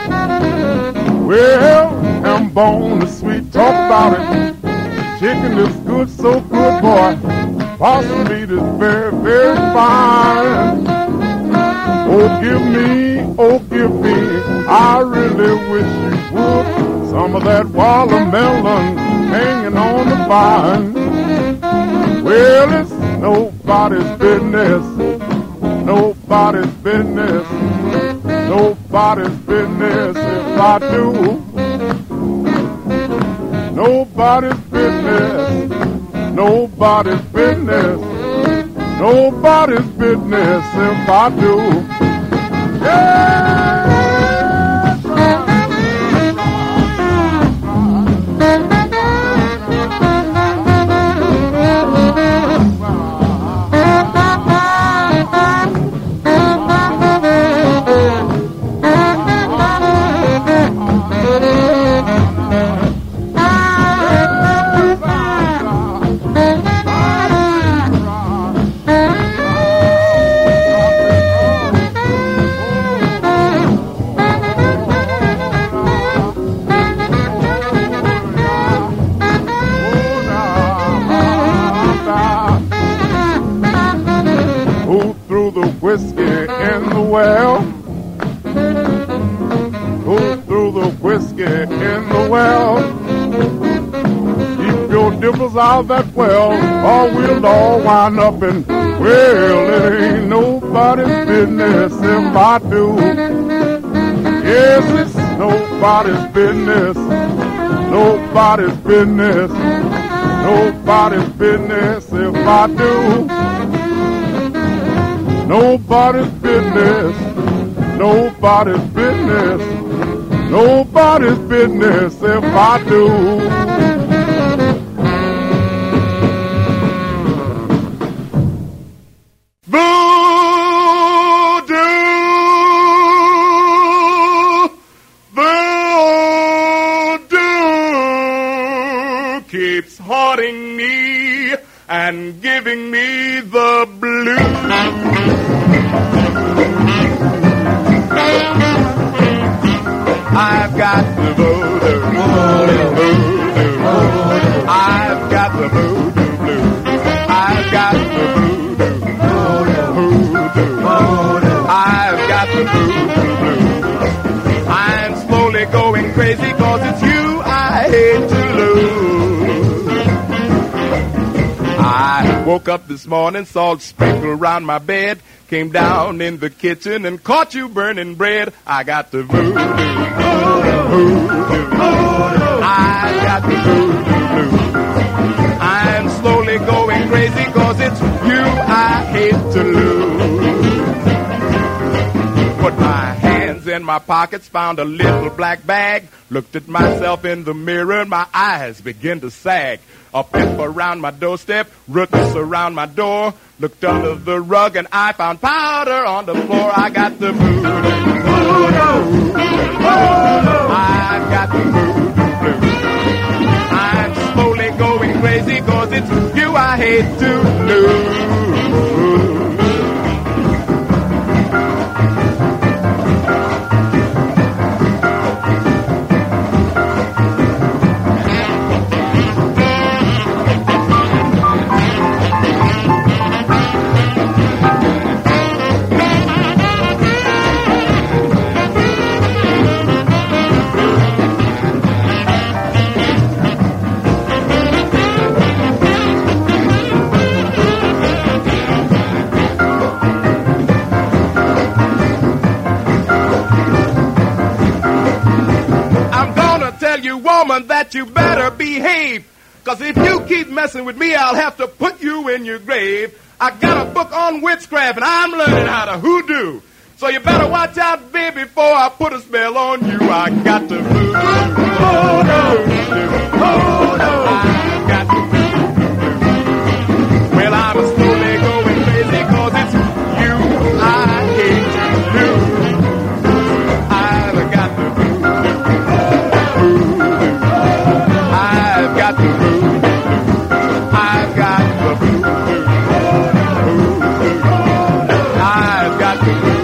Well, I'm born to sweet, talk about it. Chicken is good, so good, boy. Possum meat is very, very fine. Oh, give me, oh, give me, I really wish you would. Some of that watermelon hanging on the vine. Well, it's nobody's business, nobody's business, nobody's business if I do. Nobody's business, nobody's business, nobody's business if I do. Yeah! Whiskey in the well. Who threw the whiskey in the well? Keep your dimples out of that well, or we'll all wind up in, well, it ain't nobody's business if I do. Yes, it's nobody's business, nobody's business, nobody's business if I do. Nobody's business, nobody's business, nobody's business if I do. Voodoo, voodoo keeps haunting me and giving me the blues. I've got the voodoo, voodoo, voodoo. I've got the voodoo blues. I've got the voodoo, voodoo, voodoo. I've got the voodoo blues. I'm slowly going crazy 'cause it's you I hate to lose. I woke up this morning, salt sprinkled around my bed. Came down in the kitchen and caught you burning bread. I got the voodoo, voodoo, voodoo. I got the voodoo blues. I'm slowly going crazy 'cause it's you I hate to lose. Put my hands in my pockets, found a little black bag. Looked at myself in the mirror and my eyes began to sag. A pimp around my doorstep, roots around my door. Looked under the rug and I found powder on the floor. I got the voodoo, voodoo, voodoo. I got the voodoo blues. I'm slowly going crazy 'cause it's you I hate to lose. woman that you better behave. Cause if you keep messing with me, I'll have to put you in your grave. I got a book on witchcraft and I'm learning how to hoodoo. So you better watch out, baby, before I put a spell on you. I got to voodoo. Oh no, oh no, I got to voodoo. Well, I'm slowly going crazy cause it's you I hate to lose. I've got to voodoo. I've got to voodoo. I've got to voodoo. I've got to voodoo.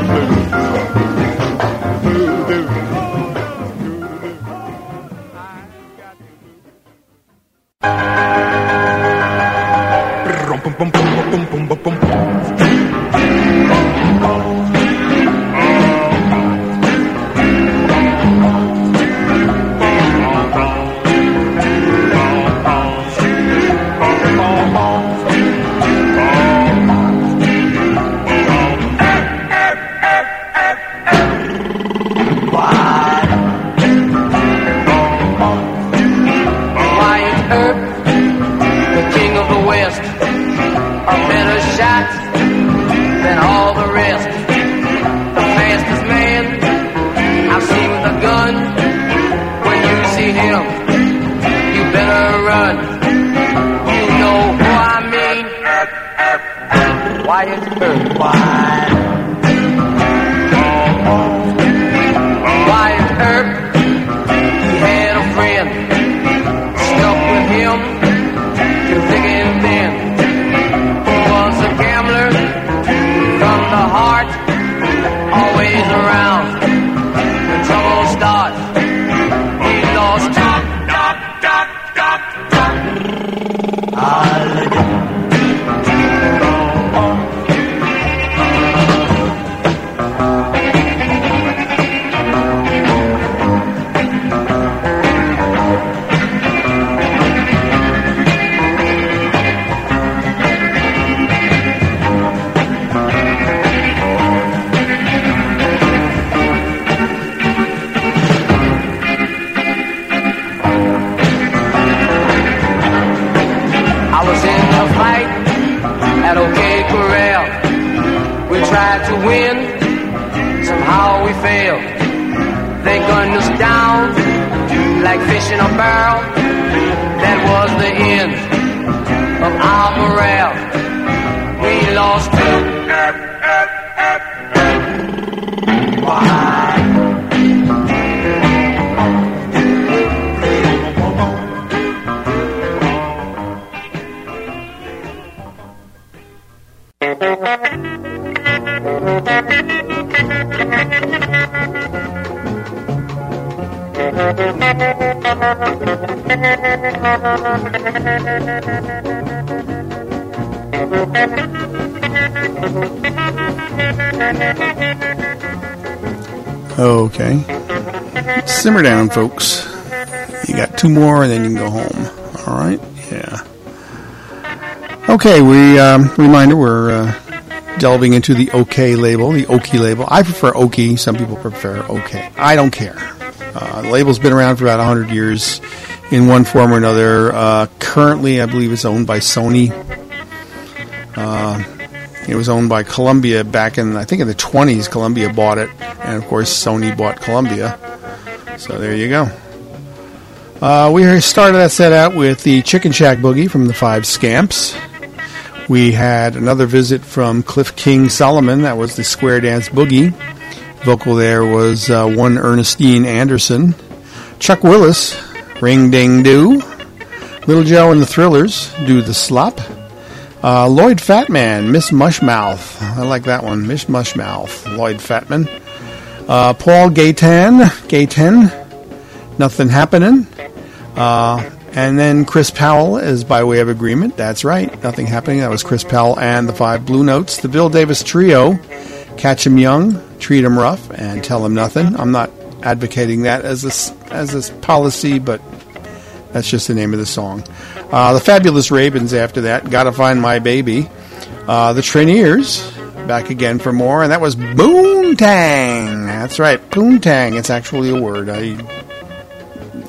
Okay. Simmer down, folks. You got two more and then you can go home. All right? Yeah. Okay, we, um, reminder, we're uh, delving into the OK label, the Okie label. I prefer Okie. Some people prefer OK. I don't care. Uh, the label's been around for about one hundred years in one form or another. Uh, currently, I believe it's owned by Sony. Uh, it was owned by Columbia back in, I think in the twenties, Columbia bought it. And, of course, Sony bought Columbia. So there you go. Uh, we started that set out with the Chicken Shack Boogie from the Five Scamps. We had another visit from Cliff King Solomon. That was the Square Dance Boogie. Vocal there was uh, one Ernestine Anderson. Chuck Willis, Ring Ding Do. Little Joe and the Thrillers, Do the Slop. Uh, Lloyd Fatman, Miss Mushmouth. I like that one, Miss Mushmouth. Lloyd Fatman. Uh, Paul Gaytan, Gaytan, Nothing Happening. Uh, and then Chris Powell is by way of agreement. That's right, Nothing Happening. That was Chris Powell and the Five Blue Notes. The Bill Davis Trio, Catch 'em Young, Treat 'em Rough, and Tell 'em Nothing. I'm not advocating that as a, as a policy, but that's just the name of the song. Uh, the Fabulous Ravens after that, Gotta Find My Baby. Uh, the Traineers, back again for more, and that was Boontang. That's right, Boontang. It's actually a word. I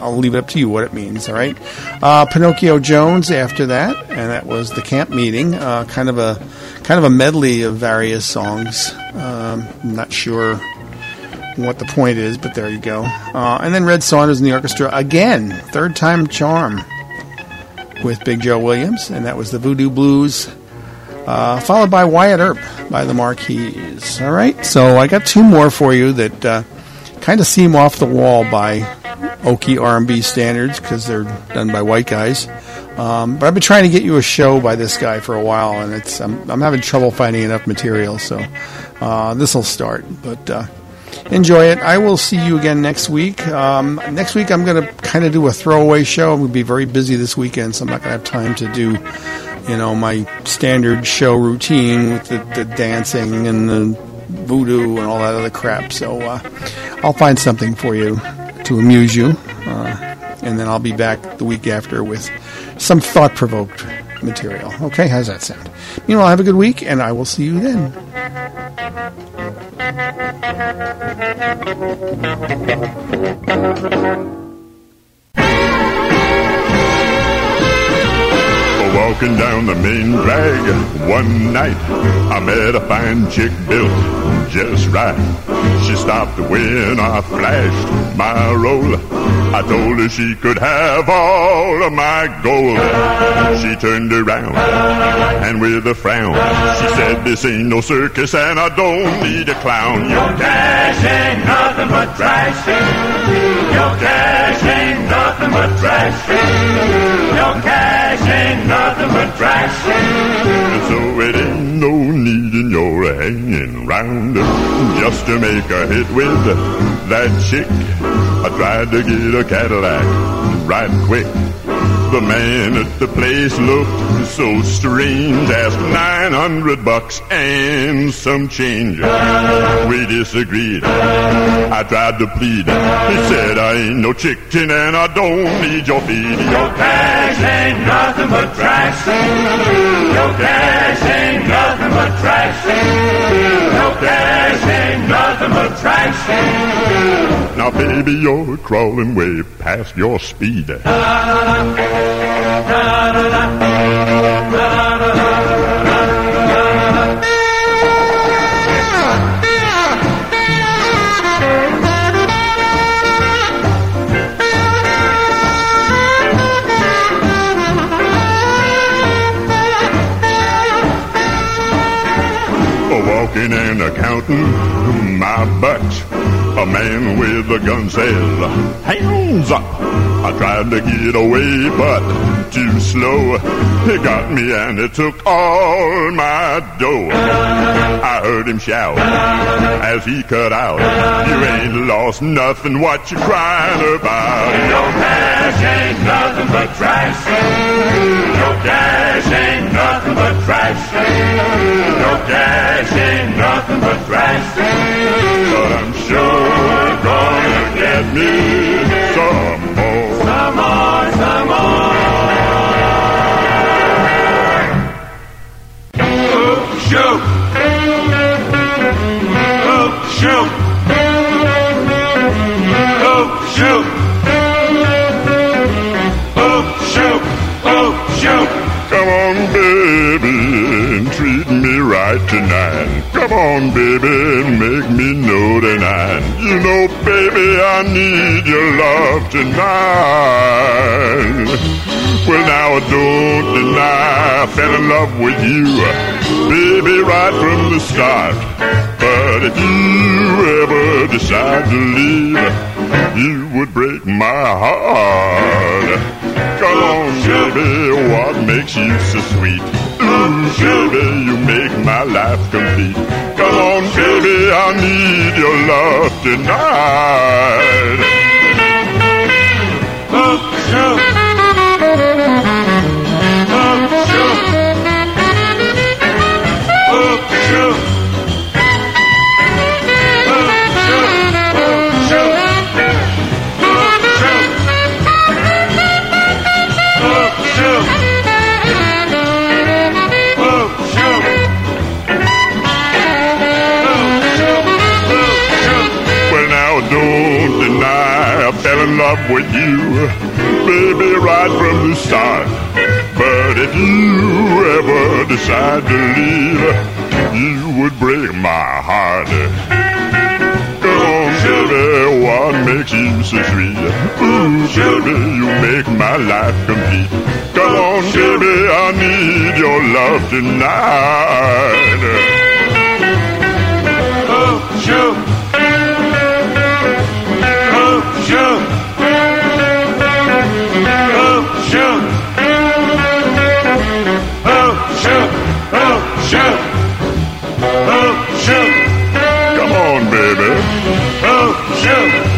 I'll leave it up to you what it means, all right? Uh, Pinocchio Jones after that, and that was the camp meeting, uh, kind of a kind of a medley of various songs. Um, I'm not sure what the point is, but there you go. Uh, and then Red Saunders and the orchestra again, third time charm with Big Joe Williams, and that was the Voodoo Blues, uh, followed by Wyatt Earp by the Marquis. All right, so I got two more for you that uh, kind of seem off the wall by Okie R and B standards because they're done by white guys. Um, but I've been trying to get you a show by this guy for a while, and it's I'm, I'm having trouble finding enough material, so uh, this will start. But uh, enjoy it. I will see you again next week. Um, next week I'm going to kind of do a throwaway show. I'm going to be very busy this weekend, so I'm not going to have time to do, you know, my standard show routine with the, the dancing and the voodoo and all that other crap. So uh, I'll find something for you to amuse you, uh, and then I'll be back the week after with some thought-provoked material. Okay, how's that sound? Meanwhile, have a good week, and I will see you then. Walking down the main drag one night, I met a fine chick built just right. She stopped when I flashed my roll. I told her she could have all of my gold. She turned around and with a frown she said, "This ain't no circus and I don't need a clown. Your cash ain't nothing but trash. Your cash ain't nothing but trash. Your cash ain't nothing but trash." And so it ain't no need in your hanging round just to make a hit with that chick. I tried to get a Cadillac right quick. The man at the place looked so strange. Asked nine hundred bucks and some change. We disagreed. I tried to plead. He said, "I ain't no chicken and I don't need your feed. Your cash ain't nothing but trash. Your cash ain't nothing but trash. Your cash ain't nothing but trash." Now baby, you're crawling way past your speed. Walking and accounting my butt, a man with a gun says, "Hands up!" I tried to get away, but too slow. He got me and it took all my dough. I heard him shout as he cut out, "You ain't lost nothing, what you crying about? Your cash ain't nothing but trash. Your cash ain't nothing but trash. Your cash ain't nothing but trash. But I'm sure gonna get me some more. Some more, some more. Oh, shoot. Oh, shoot. Oh, shoot. Oh, shoot. Oh, shoot. Come on, baby, and treat me right tonight. Come on, baby, make me know tonight. You know, baby, I need your love tonight. Well, now I don't deny I fell in love with you, baby, right from the start. But if you ever decide to leave, you would break my heart. Come on, baby, what makes you so sweet? Ooh, baby, you make my life complete. Come on, baby, I need your love tonight. Oh, shoot. Oh, shoot. Oh, shoot. Don't deny fell in love with you, baby, right from the start. But if you ever decide to leave, you would break my heart. Come on, baby, what makes you so sweet? Ooh, baby, you make my life complete. Come on, baby, I need your love tonight. Oh, sure. Oh, sure. Oh, sure. Oh, sure. Oh, sure. Oh, sure. Come on, baby. Oh, sure.